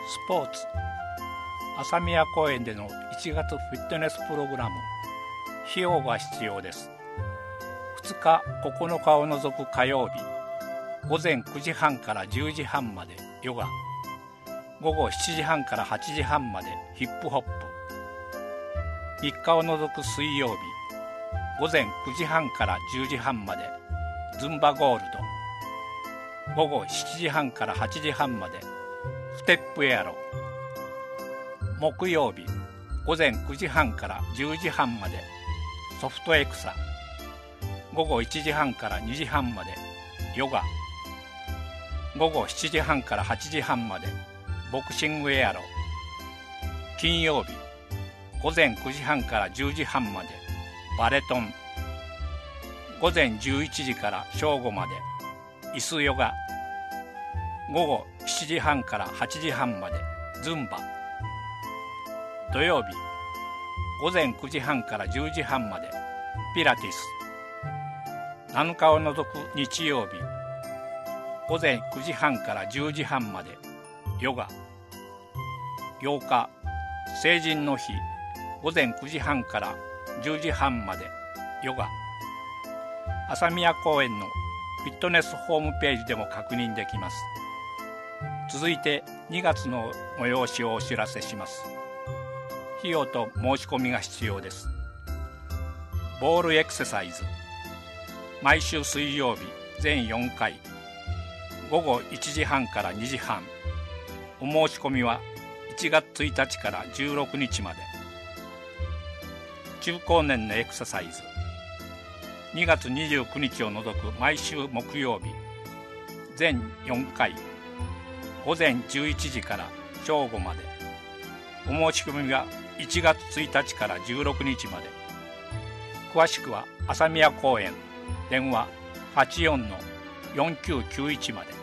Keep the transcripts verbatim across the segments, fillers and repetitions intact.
ポーツ朝宮公園でのいちがつフィットネスプログラム。費用が必要です。ふつかここのかを除く火曜日、午前くじはんからじゅうじはんまでヨガ、午後しちじはんからはちじはんまでヒップホップ。みっかを除く水曜日、午前くじはんからじゅうじはんまでズンバゴールド、午後しちじはんからはちじはんまでステップエアロ。木曜日、午前くじはんからじゅうじはんまでソフトエクサ、午後いちじはんからにじはんまでヨガ、午後しちじはんからはちじはんまでボクシングエアロ。金曜日、午前くじはんからじゅうじはんまでバレトン、午前じゅういちじから正午まで椅子ヨガ、午後しちじはんからはちじはんまでズンバ。土曜日、午前くじはんからじゅうじはんまでピラティス。なのかを除く日曜日、午前くじはんからじゅうじはんまでヨガ。ようか成人の日、午前くじはんからじゅうじはんまでヨガ。朝宮公園のフィットネスホームページでも確認できます。続いてにがつの催しをお知らせします。費用と申し込みが必要です。ボールエクササイズ、毎週水曜日全よんかい、午後いちじはんからにじはん。お申し込みはいちがつついたちからじゅうろくにちまで。中高年のエクササイズ、にがつにじゅうくにちを除く毎週木曜日全よんかい、午前じゅういちじから正午まで。お申し込みはいちがつついたちからじゅうろくにちまで。詳しくは朝宮公園電話 はちよんのよんきゅうきゅういち まで。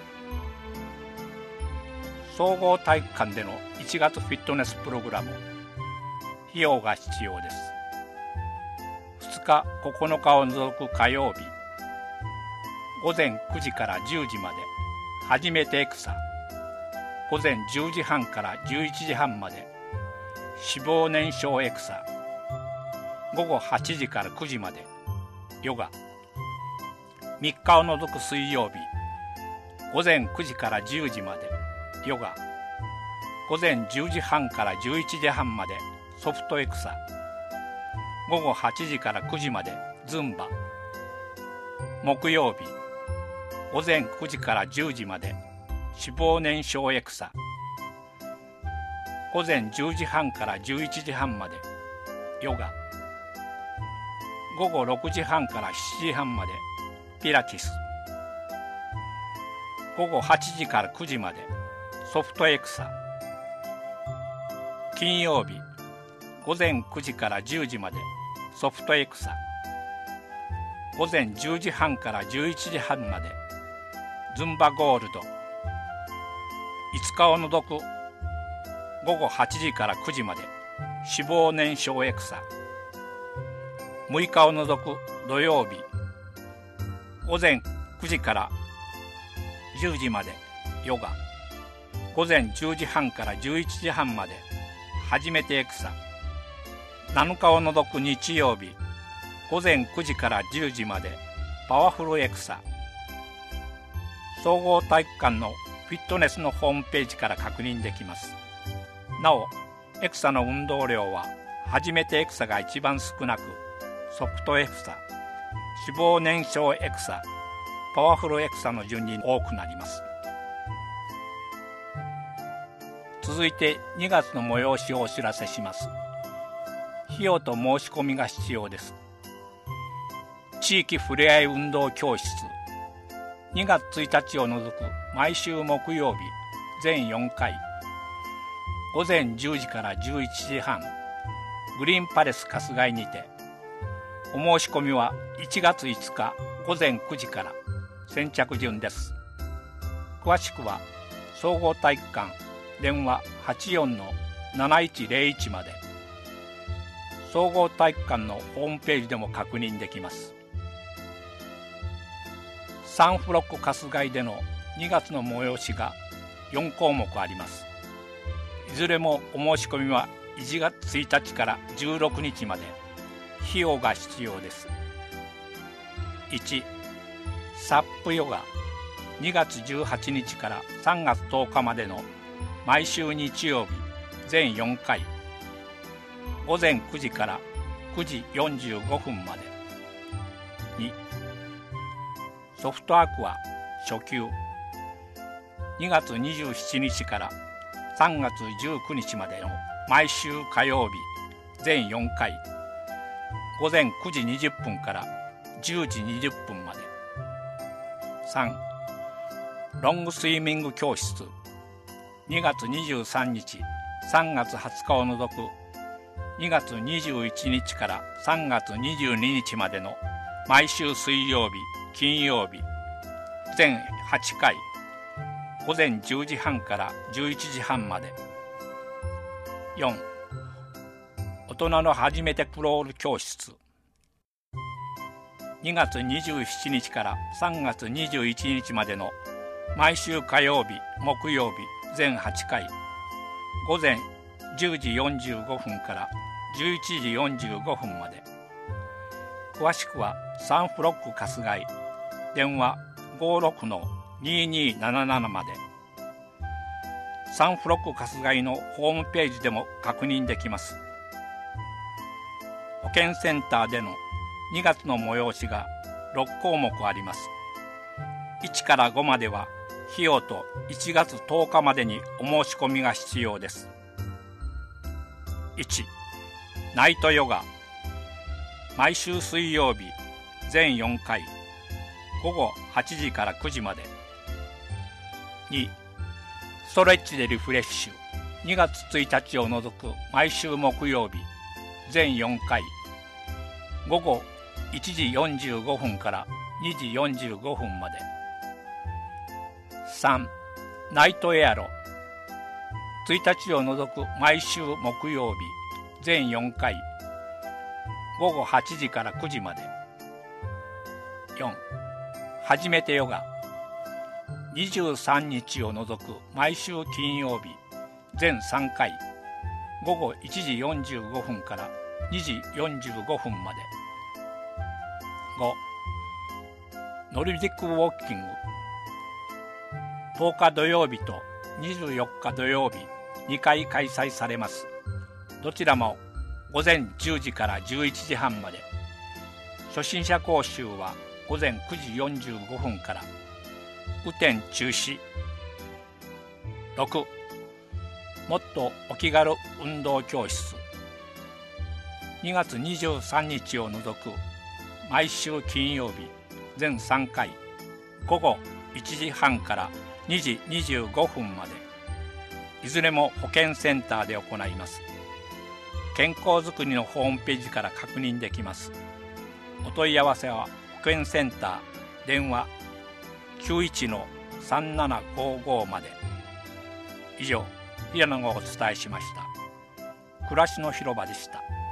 総合体育館でのいちがつフィットネスプログラム。費用が必要です。ふつかここのかを除く火曜日、午前くじからじゅうじまで初めてエクサ、午前じゅうじはんからじゅういちじはんまで脂肪燃焼エクサ、午後はちじからくじまでヨガ。みっかを除く水曜日、午前くじからじゅうじまでヨガ、午前じゅうじはんからじゅういちじはんまでソフトエクサ、午後はちじからくじまでズンバ。木曜日、午前くじからじゅうじまで脂肪燃焼エクサ、午前じゅうじはんからじゅういちじはんまでヨガ、午後ろくじはんからしちじはんまでピラティス、午後はちじからくじまでソフトエクサ。金曜日、午前くじからじゅうじまでソフトエクサ、午前じゅうじはんからじゅういちじはんまでズンバゴールド。いつかを除く午後はちじからくじまで脂肪燃焼エクサ。むいかを除く土曜日、午前くじからじゅうじまでヨガ、午前じゅうじはんからじゅういちじはんまで初めてエクサ。なのかを除く日曜日、午前くじからじゅうじまでパワフルエクサ。総合体育館のフィットネスのホームページから確認できます。なお、エクサの運動量は初めてエクサが一番少なく、ソフトエクサ、脂肪燃焼エクサ、パワフルエクサの順に多くなります。続いてにがつの催しをお知らせします。費用と申し込みが必要です。地域ふれあい運動教室、にがつついたちを除く毎週木曜日全よんかい、午前じゅうじからじゅういちじはん、グリーンパレス春日井にて。お申し込みはいちがついつか午前くじから先着順です。詳しくは総合体育館電話 はちよんのなないちぜろいち まで。総合体育館のホームページでも確認できます。サンフロック春日井でのにがつの催しがよんこうもくあります。 いずれもお申し込みはいちがつついたちからじゅうろくにちまで。費用が必要です。いち、サップヨガにがつじゅうはちにちからさんがつとおかまでの毎週日曜日全よんかい、ごぜんくじからくじよんじゅうごふんまで。に、ソフトアクア初級にがつにじゅうしちにちからさんがつじゅうくにちまでの毎週火曜日全よんかい、ごぜんくじにじゅっぷんからじゅうじにじゅっぷんまで。さん、ロングスイミング教室にがつにじゅうさんにち、さんがつはつかを除くにがつにじゅういちにちからさんがつにじゅうににちまでの毎週水曜日、金曜日全はちかい、ごぜんじゅうじはんからじゅういちじはんまで。よん、大人の初めてクロール教室にがつにじゅうしちにちからさんがつにじゅういちにちまでの毎週火曜日、木曜日全はちかい、ごぜんじゅうじよんじゅうごふんからじゅういちじよんじゅうごふんまで。詳しくはサンフロック春日井、電話 ごろくのにーにーなななな まで。サンフロック春日井のホームページでも確認できます。保健センターでのにがつの催しがろっこうもくあります。いちからごまでは費用といちがつとおかまでにお申し込みが必要です。いち、ナイトヨガ毎週水曜日全よんかい、ごごはちじからくじまで。に、ストレッチでリフレッシュにがつついたちを除く毎週木曜日全よんかい、ごごいちじよんじゅうごふんからにじよんじゅうごふんまで。さん、ナイトエアロついたちを除く毎週木曜日全よんかい、ごごはちじからくじまで。よん、はじめてヨガにじゅうさんにちを除く毎週金曜日全さんかい、ごごいちじよんじゅうごふんからにじよんじゅうごふんまで。ご、ノルディックウォーキングとおか土曜日とにじゅうよっか土曜日にかい開催されます。どちらもごぜんじゅうじからじゅういちじはんまで。初心者講習はごぜんくじよんじゅうごふんから。雨天中止。ろく、もっとお気軽運動教室にがつにじゅうさんにちを除く毎週金曜日全さんかい、ごごいちじはんからにじにじゅうごふんまで。いずれも保健センターで行います。健康づくりのホームページから確認できます。お問い合わせは保健センター電話 きゅういちのさんななごご まで。以上、平野がお伝えしました。暮らしの広場でした。